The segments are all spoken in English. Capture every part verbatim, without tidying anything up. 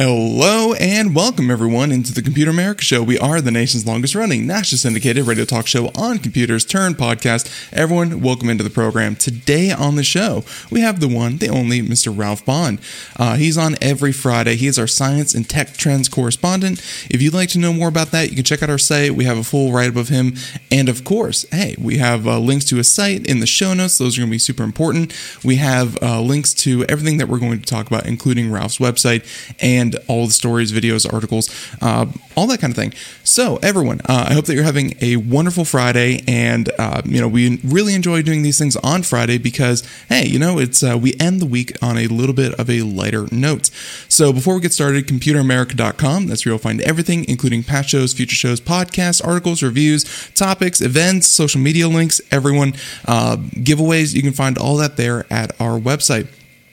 Hello and welcome everyone into the Computer America Show. We are the nation's longest running nationally syndicated radio talk show on computers turned podcast. Everyone, welcome into the program. Today on the show, we have the one, the only Mister Ralph Bond. Uh, he's on every Friday. He is our science and tech trends correspondent. If you'd like to know more about that, you can check out our site. We have a full write-up of him. And of course, hey, we have uh, links to his site in the show notes. Those are going to be super important. We have uh, links to everything that we're going to talk about, including Ralph's website and And all the stories, videos, articles, uh, all that kind of thing. So, everyone, uh, I hope that you're having a wonderful Friday. And, uh, you know, we really enjoy doing these things on Friday because, hey, you know, it's uh, we end the week on a little bit of a lighter note. So, before we get started, computer america dot com. That's where you'll find everything, including past shows, future shows, podcasts, articles, reviews, topics, events, social media links, everyone, uh, giveaways. You can find all that there at our website.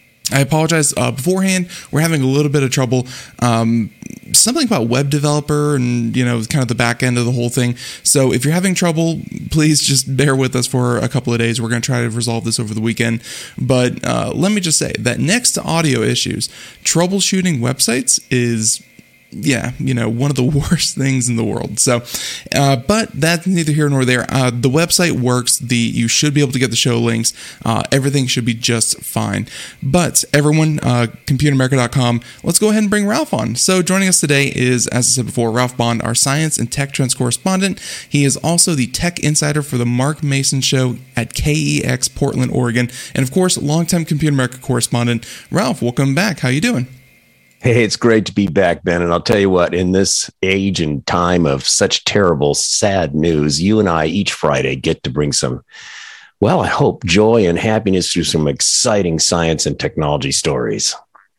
I apologize uh, beforehand. We're having a little bit of trouble. Um, something about web developer and, you know, kind of the back end of the whole thing. So if you're having trouble, please just bear with us for a couple of days. We're going to try to resolve this over the weekend. But uh, let me just say that next to audio issues, troubleshooting websites is... yeah, you know, one of the worst things in the world. So, uh, but that's neither here nor there. Uh, the website works. The you should be able to get the show links. Uh, everything should be just fine. But everyone, uh, computer america dot com, let's go ahead and bring Ralph on. So joining us today is, as I said before, Ralph Bond, our science and tech trends correspondent. He is also the tech insider for the Mark Mason Show at K E X Portland, Oregon. And of course, longtime Computer America correspondent. Ralph, welcome back. How you doing? Hey, it's great to be back, Ben. And I'll tell you what, in this age and time of such terrible, sad news, you and I each Friday get to bring some, well, I hope, joy and happiness through some exciting science and technology stories.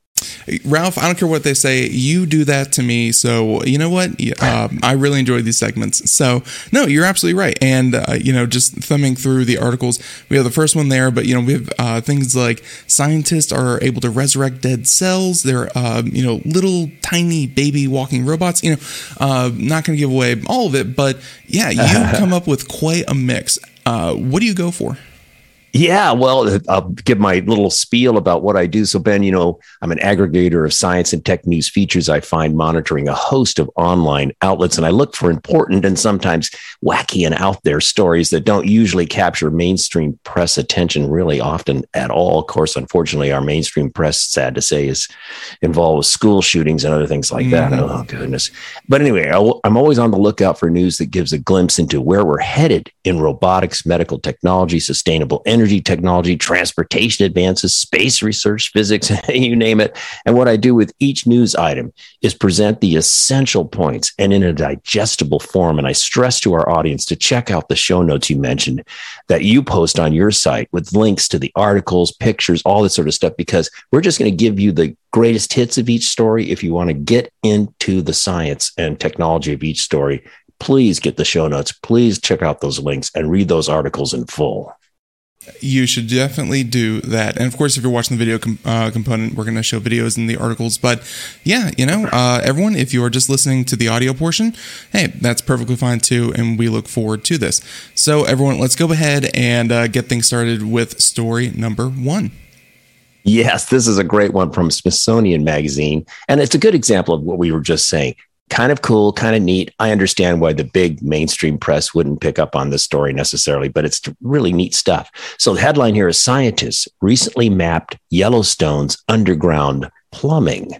Ralph, I don't care what they say. You do that to me. So, you know what? Uh, I really enjoy these segments. So, no, you're absolutely right. And, uh, you know, just thumbing through the articles, we have the first one there, but, you know, we have uh, things like scientists are able to resurrect dead cells. They're, uh, you know, little tiny baby walking robots. You know, uh, not going to give away all of it, but yeah, you come up with quite a mix. Uh, what do you go for? Yeah, well, I'll give my little spiel about what I do. So, Ben, you know, I'm an aggregator of science and tech news features I find monitoring a host of online outlets, and I look for important and sometimes wacky and out there stories that don't usually capture mainstream press attention really often at all. Of course, unfortunately, our mainstream press, sad to say, is involved with school shootings and other things like that. Mm. Oh, goodness. But anyway, I'm always on the lookout for news that gives a glimpse into where we're headed in robotics, medical technology, sustainable energy, energy technology, transportation advances, space research, physics, you name it. And what I do with each news item is present the essential points and in a digestible form. And I stress to our audience to check out the show notes you mentioned that you post on your site with links to the articles, pictures, all this sort of stuff, because we're just going to give you the greatest hits of each story. If you want to get into the science and technology of each story, please get the show notes. Please check out those links and read those articles in full. You should definitely do that. And of course, if you're watching the video com- uh, component, we're going to show videos in the articles. But yeah, you know, uh, everyone, if you are just listening to the audio portion, hey, that's perfectly fine too. And we look forward to this. So everyone, let's go ahead and uh, get things started with story number one. Yes, this is a great one from Smithsonian Magazine. And it's a good example of what we were just saying. Kind of cool, kind of neat. I understand why the big mainstream press wouldn't pick up on this story necessarily, but it's really neat stuff. So the headline here is Scientists Recently Mapped Yellowstone's Underground Plumbing.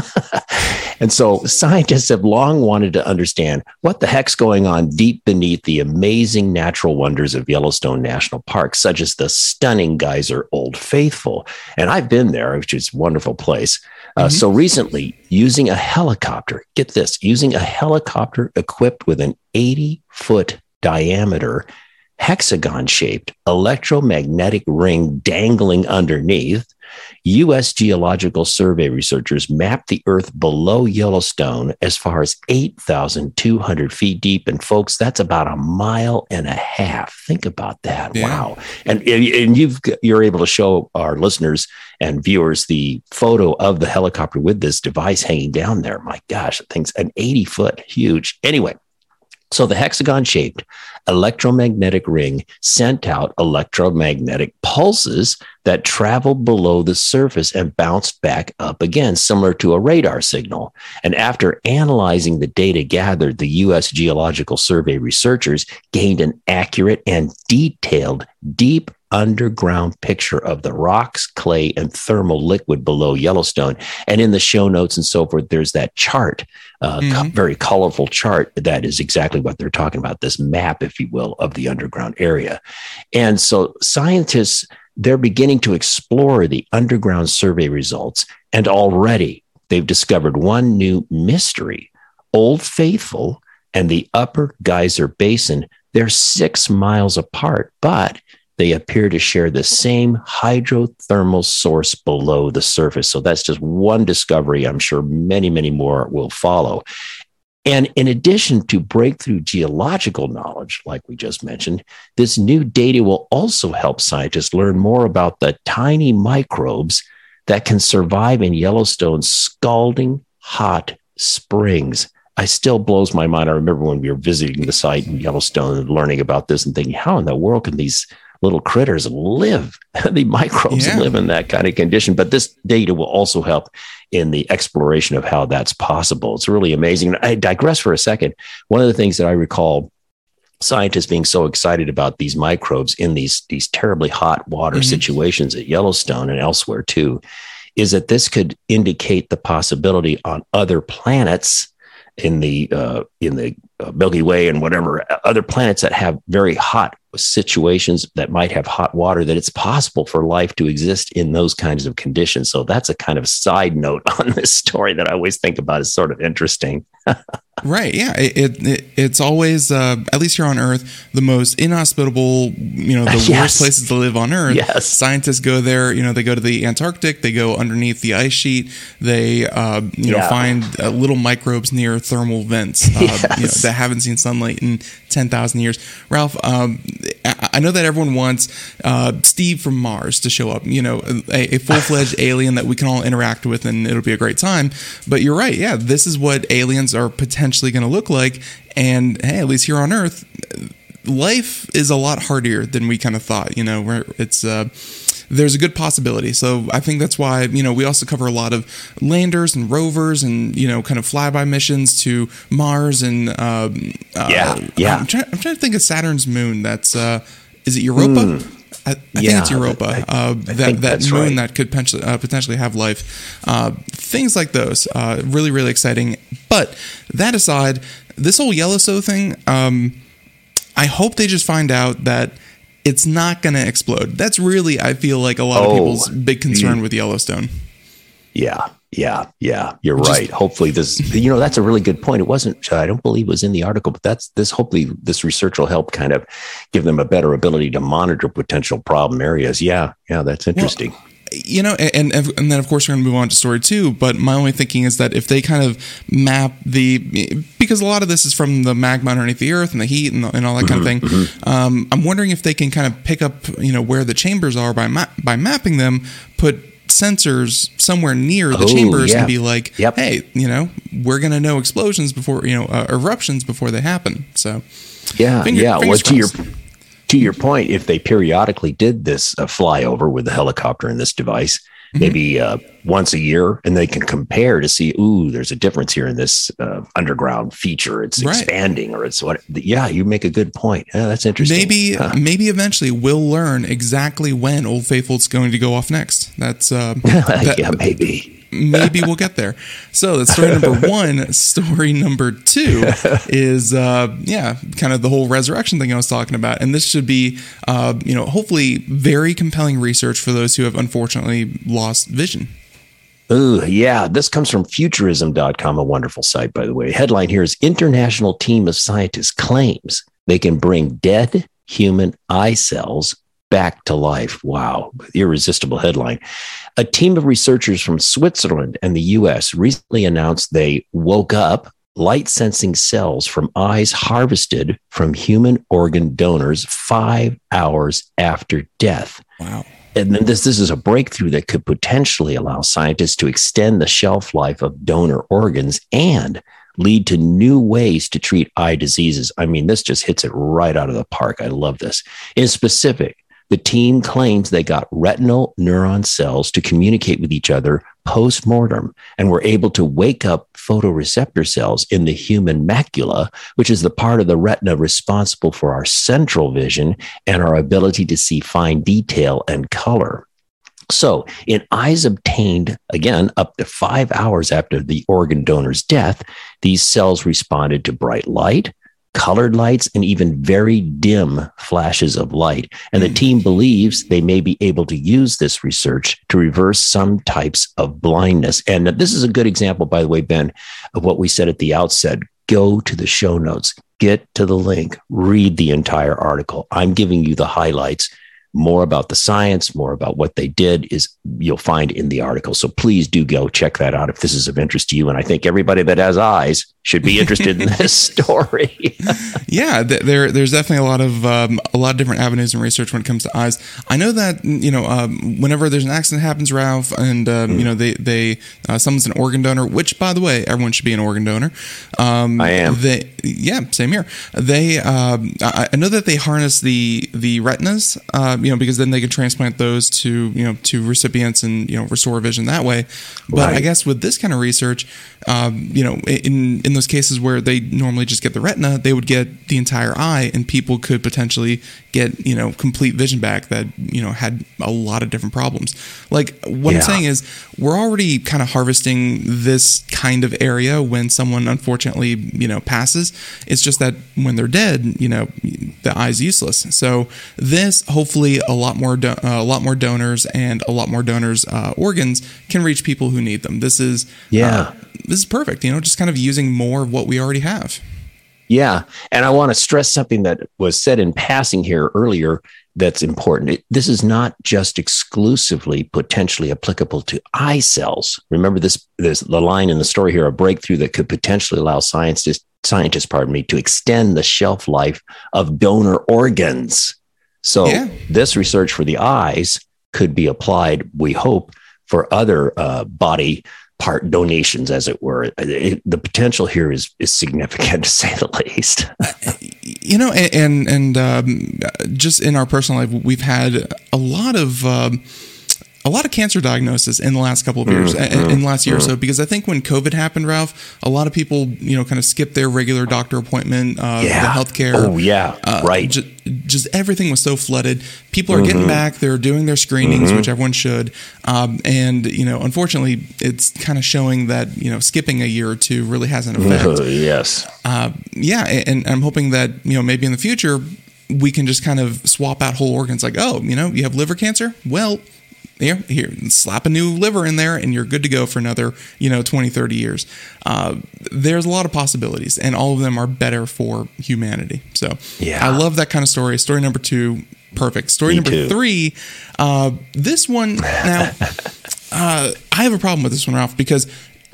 And so scientists have long wanted to understand what the heck's going on deep beneath the amazing natural wonders of Yellowstone National Park, such as the stunning geyser Old Faithful. And I've been there, which is a wonderful place. Uh, mm-hmm. So recently, using a helicopter, get this, using a helicopter equipped with an eighty-foot diameter, hexagon-shaped electromagnetic ring dangling underneath, U S Geological Survey researchers mapped the Earth below Yellowstone as far as eight thousand two hundred feet deep. And folks, that's about a mile and a half. Think about that. Yeah. Wow. And, and you've, you're able to show our listeners and viewers the photo of the helicopter with this device hanging down there. My gosh, that thing's an eighty foot huge. Anyway, So the hexagon-shaped electromagnetic ring sent out electromagnetic pulses that traveled below the surface and bounced back up again, similar to a radar signal. And after analyzing the data gathered, the U S Geological Survey researchers gained an accurate and detailed, deep underground picture of the rocks, clay, and thermal liquid below Yellowstone. And in the show notes and so forth, there's that chart, uh, mm-hmm. co- very colorful chart that is exactly what they're talking about, this map, if you will, of the underground area. And so scientists, they're beginning to explore the underground survey results, and already they've discovered one new mystery. Old Faithful and the Upper Geyser Basin, they're six miles apart, but they appear to share the same hydrothermal source below the surface. So that's just one discovery. I'm sure many, many more will follow. And in addition to breakthrough geological knowledge, like we just mentioned, this new data will also help scientists learn more about the tiny microbes that can survive in Yellowstone's scalding hot springs. I still blows my mind. I remember when we were visiting the site in Yellowstone and learning about this and thinking, how in the world can these little critters live? The microbes yeah. live in that kind of condition. But this data will also help in the exploration of how that's possible. It's really amazing. I digress for a second. One of the things that I recall scientists being so excited about these microbes in these, these terribly hot water mm-hmm. situations at Yellowstone and elsewhere too, is that this could indicate the possibility on other planets in the uh, in the uh, Milky Way and whatever other planets that have very hot situations that might have hot water, that it's possible for life to exist in those kinds of conditions. So that's a kind of side note on this story that I always think about as sort of interesting. Right. Yeah. It, it it's always, uh, at least here on Earth, the most inhospitable, you know, the yes. worst places to live on Earth. Yes. Scientists go there, you know, they go to the Antarctic, they go underneath the ice sheet, they, uh, you yeah. know, find uh, little microbes near thermal vents uh, yes. you know, that haven't seen sunlight in ten thousand years. Ralph, um, I know that everyone wants uh, Steve from Mars to show up, you know, a, a full-fledged alien that we can all interact with and it'll be a great time. But you're right. Yeah, this is what aliens are potentially going to look like. And hey, at least here on Earth, life is a lot harder than we kind of thought, you know, where it's, uh, there's a good possibility. So I think that's why, you know, we also cover a lot of landers and rovers and, you know, kind of flyby missions to Mars and, um, uh, yeah, yeah. I'm trying, I'm trying to think of Saturn's moon. That's, uh, is it Europa? Mm. I, I yeah, think it's Europa. I, I, uh, that that moon right. that could potentially, uh, potentially have life. Uh, things like those, uh, really, really exciting. But that aside, this whole Yellowstone thing, um, I hope they just find out that it's not going to explode. That's really, I feel like, a lot oh, of people's big concern mm. with Yellowstone. Yeah, yeah, yeah. You're just, right. Hopefully this, you know, that's a really good point. It wasn't, I don't believe it was in the article, but that's this, hopefully this research will help kind of give them a better ability to monitor potential problem areas. Yeah, yeah, that's interesting. Well, you know, and and then of course we're going to move on to story two. But my only thinking is that if they kind of map the, because a lot of this is from the magma underneath the earth and the heat and, the, and all that kind of thing. Mm-hmm. Um, I'm wondering if they can kind of pick up, you know, where the chambers are by ma- by mapping them, put sensors somewhere near the oh, chambers yeah. and be like, yep. hey, you know, we're going to know explosions before, you know, uh, eruptions before they happen. So yeah, finger, yeah. Well, to your To your point, if they periodically did this uh, flyover with the helicopter and this device, mm-hmm. maybe uh, once a year, and they can compare to see, ooh, there's a difference here in this uh, underground feature. It's right. expanding, or it's what? Yeah, you make a good point. Yeah, that's interesting. Maybe, huh. maybe eventually we'll learn exactly when Old Faithful's going to go off next. That's uh, that, yeah, maybe. Maybe we'll get there. So that's story number one. Story number two is, uh, yeah, kind of the whole resurrection thing I was talking about. And this should be, uh, you know, hopefully very compelling research for those who have unfortunately lost vision. Oh, yeah. This comes from futurism dot com, a wonderful site, by the way. Headline here is International Team of Scientists claims they can bring dead human eye cells back to life. Wow. Irresistible headline. A team of researchers from Switzerland and the U S recently announced they woke up light sensing cells from eyes harvested from human organ donors five hours after death. Wow. And then this, this is a breakthrough that could potentially allow scientists to extend the shelf life of donor organs and lead to new ways to treat eye diseases. I mean, this just hits it right out of the park. I love this. In specific, the team claims they got retinal neuron cells to communicate with each other post-mortem and were able to wake up photoreceptor cells in the human macula, which is the part of the retina responsible for our central vision and our ability to see fine detail and color. So in eyes obtained, again, up to five hours after the organ donor's death, these cells responded to bright light, colored lights, and even very dim flashes of light. And the team believes they may be able to use this research to reverse some types of blindness. And this is a good example, by the way, Ben, of what we said at the outset. Go to the show notes, get to the link, read the entire article. I'm giving you the highlights. More about the science, more about what they did is you'll find in the article. So please do go check that out if this is of interest to you. And I think everybody that has eyes should be interested in this story. Yeah, th- there there's definitely a lot of um, a lot of different avenues in research when it comes to eyes. I know that you know um, whenever there's an accident happens, Ralph, and um, mm. you know they they uh, someone's an organ donor, which by the way, everyone should be an organ donor. Um, I am. They yeah, same here. They um, I, I know that they harness the the retinas, uh, you know, because then they can transplant those to you know to recipients and you know restore vision that way. But right. I guess with this kind of research, um, you know, in in those cases where they normally just get the retina, they would get the entire eye, and people could potentially get, you know, complete vision back that, you know, had a lot of different problems. Like what yeah. I'm saying is we're already kind of harvesting this kind of area when someone unfortunately, you know, passes. It's just that when they're dead, you know, the eye's useless. So this, hopefully a lot more, do- uh, a lot more donors and a lot more donors' uh, organs can reach people who need them. This is, yeah. Uh, this is perfect, you know, just kind of using more of what we already have. Yeah. And I want to stress something that was said in passing here earlier that's important. It, this is not just exclusively potentially applicable to eye cells. Remember this, this the line in the story here, a breakthrough that could potentially allow scientists, scientists, pardon me, to extend the shelf life of donor organs. So yeah. this research for the eyes could be applied, we hope, for other uh, body part donations, as it were. It, the potential here is is significant, to say the least. You know, and and, and um, just in our personal life, we've had a lot of um, a lot of cancer diagnosis in the last couple of years, mm-hmm. in the last year mm-hmm. or so. Because I think when COVID happened, Ralph, a lot of people, you know, kind of skipped their regular doctor appointment, uh, yeah. the healthcare. Oh yeah, uh, right. Just, just everything was so flooded. People are mm-hmm. getting back. They're doing their screenings, mm-hmm. which everyone should. Um, and, you know, unfortunately, it's kind of showing that, you know, skipping a year or two really has an effect. Uh, yes. Uh, yeah. And, and I'm hoping that, you know, maybe in the future, we can just kind of swap out whole organs. Like, oh, you know, you have liver cancer? Well, here, here, slap a new liver in there and you're good to go for another, you know, twenty, thirty years. Uh, there's a lot of possibilities, and all of them are better for humanity. So yeah. I love that kind of story. Story number two, perfect. Story Me number too. three, uh, this one, now, uh, I have a problem with this one, Ralph, because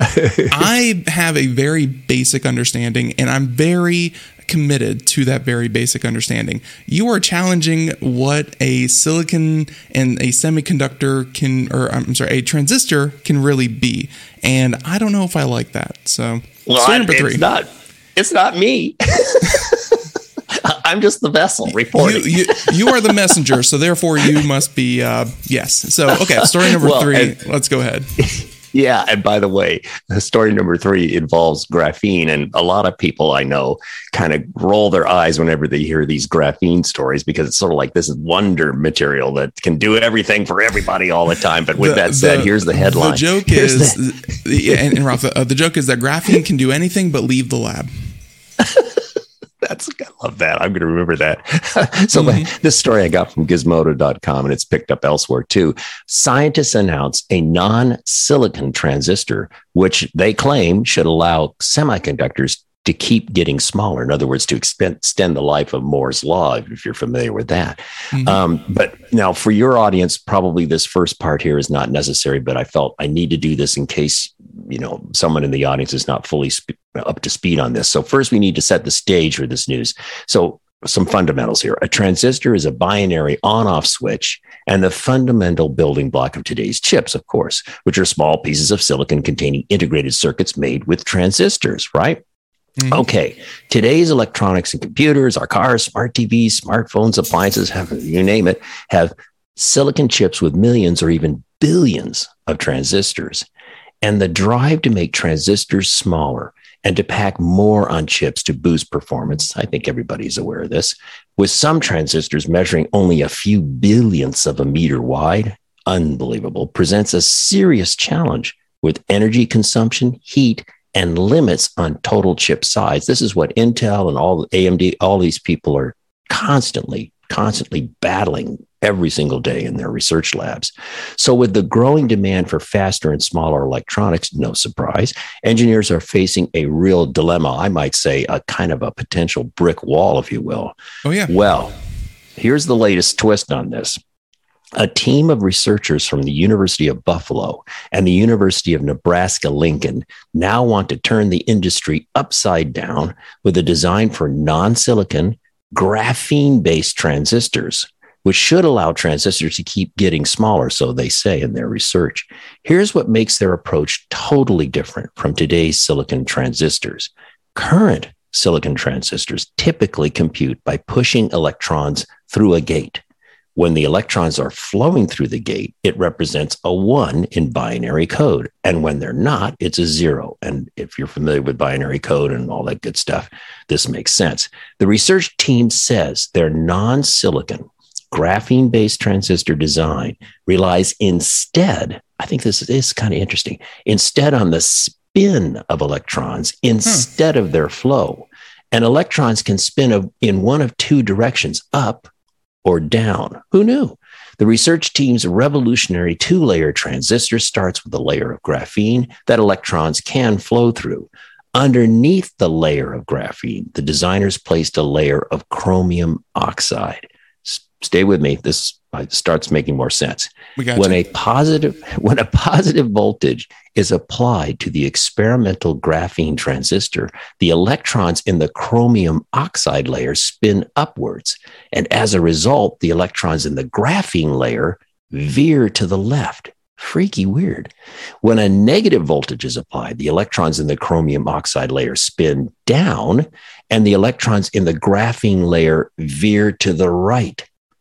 I have a very basic understanding, and I'm very committed to that very basic understanding. You are challenging what a silicon and a semiconductor can, or I'm sorry, a transistor can really be. And I don't know if I like that. So, well, story number three. It's not, it's not me. I'm just the vessel reporting. You, you, you are the messenger. So therefore you must be, uh, yes. So, okay. Story number well, three. And, let's go ahead. Yeah. And by the way, story number three involves graphene. And a lot of people I know kind of roll their eyes whenever they hear these graphene stories, because it's sort of like this is wonder material that can do everything for everybody all the time. But with the, that said, the, here's the headline. The joke here's is, the, and, and Ralph, the, uh, the joke is that graphene can do anything but leave the lab. That's, I love that. I'm going to remember that. so Mm-hmm. my, this story I got from gizmodo dot com, and it's picked up elsewhere too. Scientists announced a non-silicon transistor, which they claim should allow semiconductors to keep getting smaller. In other words, to extend the life of Moore's law, if you're familiar with that. Mm-hmm. Um, but now for your audience, probably this first part here is not necessary, but I felt I need to do this in case, you know, someone in the audience is not fully sp- up to speed on this. So first we need to set the stage for this news. So some fundamentals here. A transistor is a binary on-off switch and the fundamental building block of today's chips, of course, which are small pieces of silicon containing integrated circuits made with transistors, right? Mm-hmm. Okay, today's electronics and computers, our cars, smart T Vs, smartphones, appliances, have, you name it, have silicon chips with millions or even billions of transistors. And the drive to make transistors smaller and to pack more on chips to boost performance, I think everybody's aware of this, with some transistors measuring only a few billionths of a meter wide, unbelievable, presents a serious challenge with energy consumption, heat, and limits on total chip size. This is what Intel and all A M D, all these people are constantly, constantly battling every single day in their research labs. So with the growing demand for faster and smaller electronics, no surprise, engineers are facing a real dilemma. I might say a kind of a potential brick wall, if you will. Oh, yeah. Well, here's the latest twist on this. A team of researchers from the University of Buffalo and the University of Nebraska-Lincoln now want to turn the industry upside down with a design for non-silicon, graphene-based transistors, which should allow transistors to keep getting smaller, so they say in their research. Here's what makes their approach totally different from today's silicon transistors. Current silicon transistors typically compute by pushing electrons through a gate. When the electrons are flowing through the gate, it represents a one in binary code. And when they're not, it's a zero. And if you're familiar with binary code and all that good stuff, this makes sense. The research team says their non-silicon, graphene-based transistor design relies instead, I think this is kind of interesting, instead on the spin of electrons instead hmm. of their flow. And electrons can spin in one of two directions, up or down. Who knew? The research team's revolutionary two-layer transistor starts with a layer of graphene that electrons can flow through. Underneath the layer of graphene, the designers placed a layer of chromium oxide. S- stay with me. This starts making more sense. We got when you. a positive when a positive voltage is applied to the experimental graphene transistor, the electrons in the chromium oxide layer spin upwards. And as a result, the electrons in the graphene layer veer to the left. Freaky weird. When a negative voltage is applied, the electrons in the chromium oxide layer spin down, and the electrons in the graphene layer veer to the right.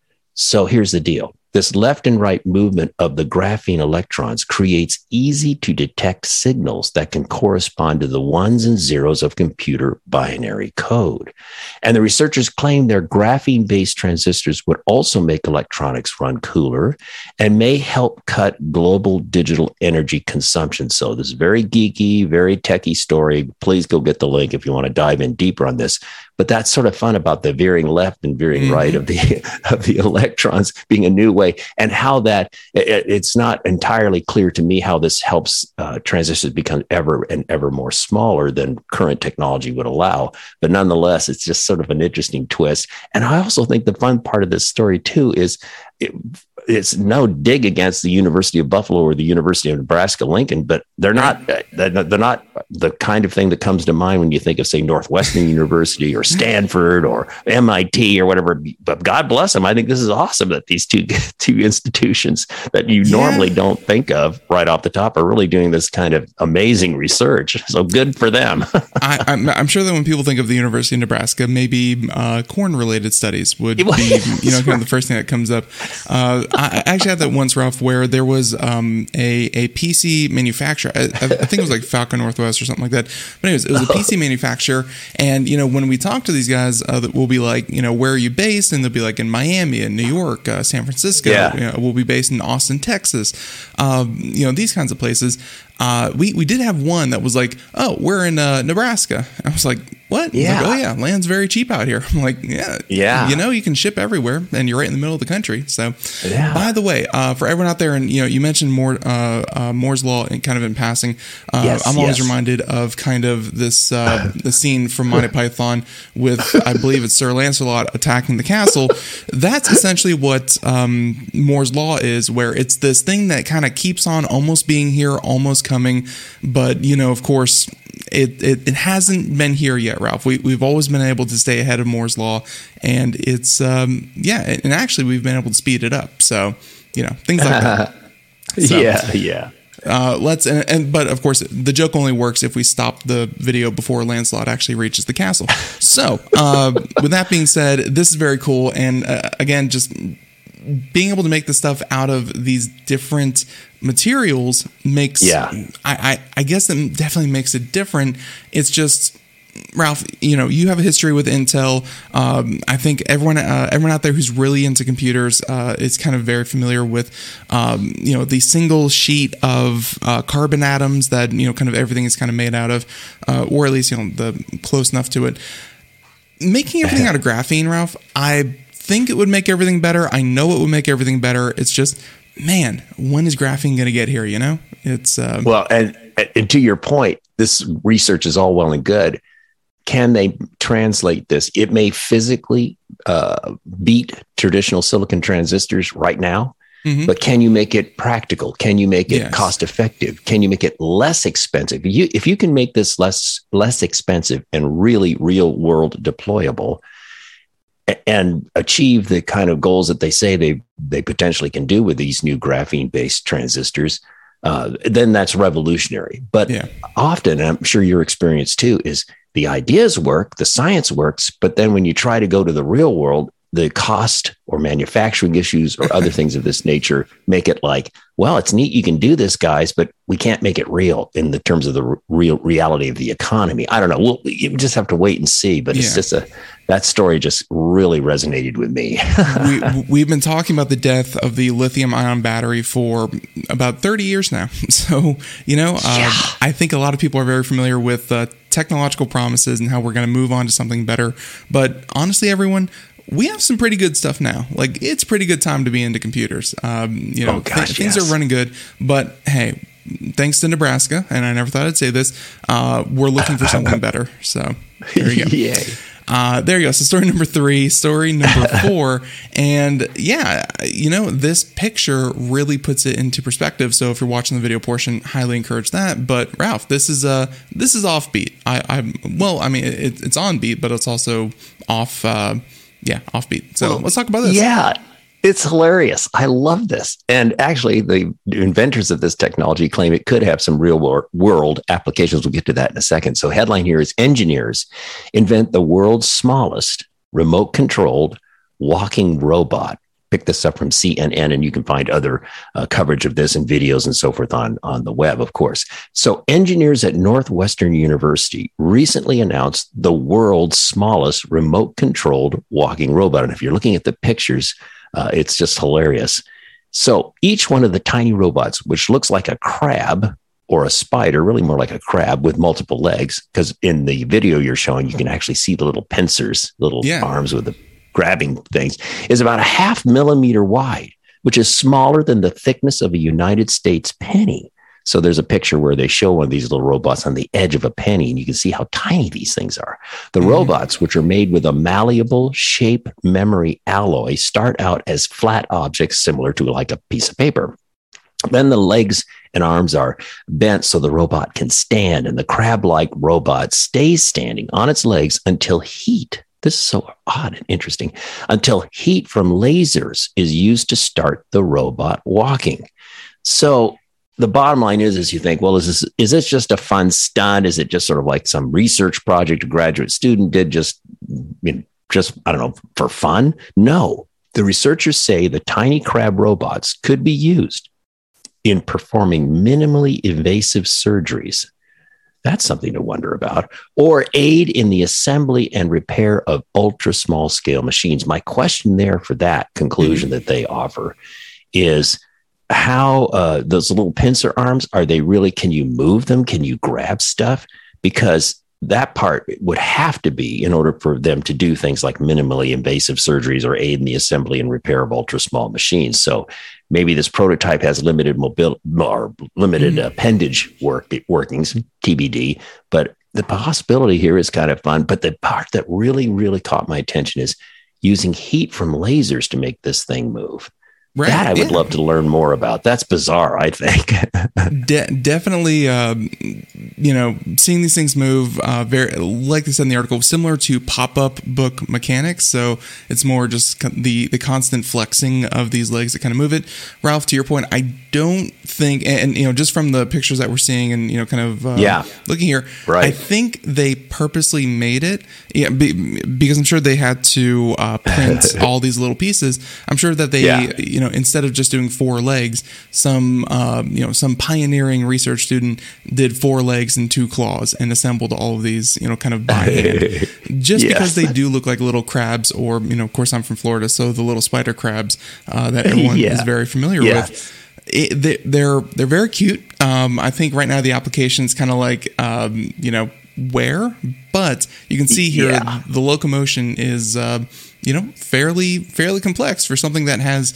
So here's the deal. This left and right movement of the graphene electrons creates easy to detect signals that can correspond to the ones and zeros of computer binary code. And the researchers claim their graphene-based transistors would also make electronics run cooler and may help cut global digital energy consumption. So this is very geeky, very techie story. Please go get the link if you want to dive in deeper on this. But that's sort of fun about the veering left and veering mm-hmm. right of the of the electrons being a new way, and how that it, it's not entirely clear to me how this helps uh, transistors become ever and ever more smaller than current technology would allow. But nonetheless, it's just sort of an interesting twist. And I also think the fun part of this story too is it, it's no dig against the University of Buffalo or the University of Nebraska-Lincoln, but they're not they're not the kind of thing that comes to mind when you think of, say, Northwestern University or Stanford or M I T or whatever. But God bless them. I think this is awesome that these two two institutions that you yeah. normally don't think of right off the top are really doing this kind of amazing research. So good for them. I, I'm, I'm sure that when people think of the University of Nebraska, maybe uh, corn-related studies would be, you know, kind of the first thing that comes up. Uh, I actually had that once, Ralph, where there was um, a, a P C manufacturer. I, I think it was like Falcon Northwest or something like that. But anyways, it was a P C manufacturer. And, you know, when we talk to these guys, uh, that we'll be like, you know, where are you based? And they'll be like in Miami and New York, uh, San Francisco. Yeah. You know, we'll be based in Austin, Texas. Um, you know, these kinds of places. Uh, we, we did have one that was like, oh, we're in uh, Nebraska. I was like, what? Yeah. Like, oh, yeah, land's very cheap out here. I'm like, yeah. Yeah. You know, you can ship everywhere and you're right in the middle of the country. So, yeah. By the way, uh, for everyone out there, and, you know, you mentioned Moore, uh, uh, Moore's Law and kind of in passing. Uh, yes, I'm always yes. reminded of kind of this, uh, the scene from Monty Python with, I believe it's Sir Lancelot attacking the castle. That's essentially what um, Moore's Law is, where it's this thing that kind of keeps on almost being here, almost coming. But, you know, of course, it, it, it hasn't been here yet, yet, Ralph. We, we've always been able to stay ahead of Moore's Law, and it's, um, yeah, and actually we've been able to speed it up. So, you know, things like that. So, yeah, yeah. Uh, let's and, and but of course the joke only works if we stop the video before Lancelot actually reaches the castle. So uh, with that being said, this is very cool, and uh, again, just being able to make the stuff out of these different materials makes yeah. I, I I guess it definitely makes it different. It's just, Ralph, you know, you have a history with Intel. Um, I think everyone, uh, everyone out there who's really into computers uh, is kind of very familiar with, um, you know, the single sheet of uh, carbon atoms that, you know, kind of everything is kind of made out of, uh, or at least, you know, the close enough to it. Making everything out of graphene, Ralph, I think it would make everything better. I know it would make everything better. It's just, man, when is graphene going to get here? You know, it's um, well, and, and to your point, this research is all well and good. Can they translate this? It may physically uh, beat traditional silicon transistors right now, mm-hmm. but can you make it practical? Can you make it yes. cost effective? Can you make it less expensive? If you, if you can make this less less expensive and really real world deployable, and achieve the kind of goals that they say they they potentially can do with these new graphene based transistors, uh, then that's revolutionary. But yeah. often, and I'm sure your experience too, is the ideas work, the science works, but then when you try to go to the real world, the cost or manufacturing issues or other things of this nature make it like, well, it's neat, you can do this, guys, but we can't make it real in the terms of the r- real reality of the economy. I don't know. We'll you just have to wait and see. But it's yeah. just a that story just really resonated with me. we, we've been talking about the death of the lithium ion battery for about thirty years now. So, you know, uh, yeah. I think a lot of people are very familiar with uh, technological promises and how we're going to move on to something better. But honestly, everyone, we have some pretty good stuff now. Like, it's a pretty good time to be into computers. Um, you know, oh, gosh, th- things yes. are running good. But hey, thanks to Nebraska, and I never thought I'd say this, uh, we're looking for something better. So there you go. Yay. Uh, there you go. So story number three, story number four. And yeah, you know, this picture really puts it into perspective. So if you're watching the video portion, highly encourage that. But Ralph, this is uh this is offbeat. I, I well, I mean, it, it's on beat, but it's also off, uh, yeah, offbeat. So well, let's talk about this. Yeah. It's hilarious. I love this. And actually, the inventors of this technology claim it could have some real world applications. We'll get to that in a second. So headline here is engineers invent the world's smallest remote controlled walking robot. Pick this up from C N N, and you can find other uh, coverage of this and videos and so forth on, on the web, of course. So engineers at Northwestern University recently announced the world's smallest remote controlled walking robot. And if you're looking at the pictures, Uh, it's just hilarious. So each one of the tiny robots, which looks like a crab or a spider, really more like a crab with multiple legs, because in the video you're showing, you can actually see the little pincers, little yeah. arms with the grabbing things, is about a half millimeter wide, which is smaller than the thickness of a United States penny. So there's a picture where they show one of these little robots on the edge of a penny, and you can see how tiny these things are. The mm-hmm. robots, which are made with a malleable shape memory alloy, start out as flat objects similar to like a piece of paper. Then the legs and arms are bent so the robot can stand, and the crab-like robot stays standing on its legs until heat. This is so odd and interesting. Until heat from lasers is used to start the robot walking. So the bottom line is, is you think, well, is this, is this just a fun stunt? Is it just sort of like some research project a graduate student did just, you know, just, I don't know, for fun? No, the researchers say the tiny crab robots could be used in performing minimally invasive surgeries. That's something to wonder about. Or aid in the assembly and repair of ultra small scale machines. My question there for that conclusion mm-hmm. that they offer is, how uh, those little pincer arms, are they really, can you move them? Can you grab stuff? Because that part would have to be in order for them to do things like minimally invasive surgeries or aid in the assembly and repair of ultra small machines. So maybe this prototype has limited mobility or limited mm-hmm. appendage work workings, T B D, but the possibility here is kind of fun. But the part that really, really caught my attention is using heat from lasers to make this thing move. Right. That I would yeah. love to learn more about. That's bizarre, I think. De- definitely, um, you know, seeing these things move, uh, very, like they said in the article, similar to pop-up book mechanics. So it's more just the, the constant flexing of these legs that kind of move it. Ralph, to your point, I don't think, and, and you know, just from the pictures that we're seeing and, you know, kind of uh, yeah. looking here, right. I think they purposely made it, yeah, be, because I'm sure they had to uh, print all these little pieces. I'm sure that they, yeah. you know, instead of just doing four legs, some, uh, you know, some pioneering research student did four legs and two claws and assembled all of these, you know, kind of by hand. Just yes. because they do look like little crabs, or, you know, of course I'm from Florida, so the little spider crabs uh, that everyone yeah. is very familiar yeah. with. It, they, they're they're very cute. Um, I think right now the application is kind of like, um, you know, where, but you can see here yeah. the locomotion is, uh, you know, fairly fairly complex for something that has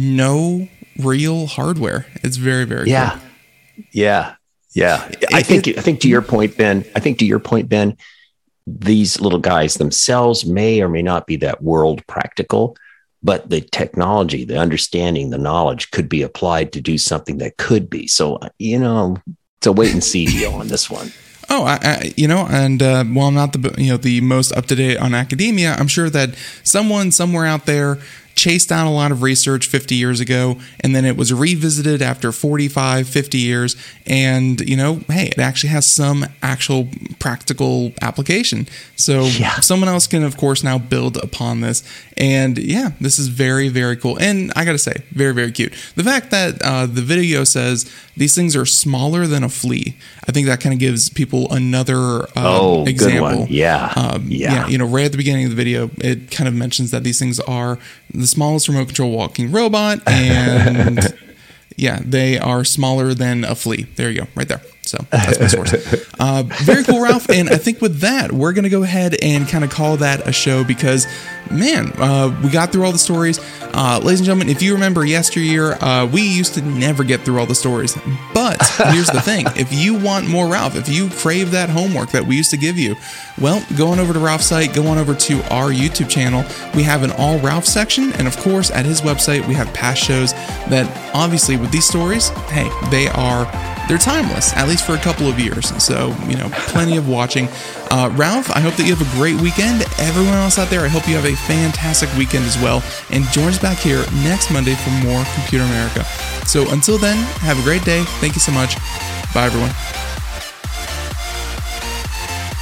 no real hardware. It's very very yeah cool. yeah yeah. I it, think it, I think to your point, Ben. I think to your point, Ben. These little guys themselves may or may not be that world practical, but the technology, the understanding, the knowledge could be applied to do something that could be. So, you know, it's a wait and see deal on this one. Oh, I, I, you know, and uh, while I'm not the you know the most up to date on academia, I'm sure that someone somewhere out there chased down a lot of research fifty years ago, and then it was revisited after forty-five, fifty years, and, you know, hey, it actually has some actual practical application. So yeah. someone else can, of course, now build upon this, and yeah, this is very, very cool, and I gotta say, very, very cute. The fact that uh, the video says these things are smaller than a flea, I think that kind of gives people another uh, oh, example. Good one. Yeah. Um, yeah. yeah, you know, right at the beginning of the video, it kind of mentions that these things are the smallest remote control walking robot, and yeah, they are smaller than a flea. There you go, right there. So that's my source. Uh, very cool, Ralph. And I think with that, we're going to go ahead and kind of call that a show because, man, uh, we got through all the stories. Uh, ladies and gentlemen, if you remember yesteryear, uh, we used to never get through all the stories. But here's the thing. If you want more Ralph, if you crave that homework that we used to give you, well, go on over to Ralph's site, go on over to our YouTube channel. We have an All Ralph section. And of course, at his website, we have past shows that obviously with these stories, hey, they are... they're timeless, at least for a couple of years. So, you know, plenty of watching. Uh, Ralph, I hope that you have a great weekend. Everyone else out there, I hope you have a fantastic weekend as well. And join us back here next Monday for more Computer America. So until then, have a great day. Thank you so much. Bye, everyone.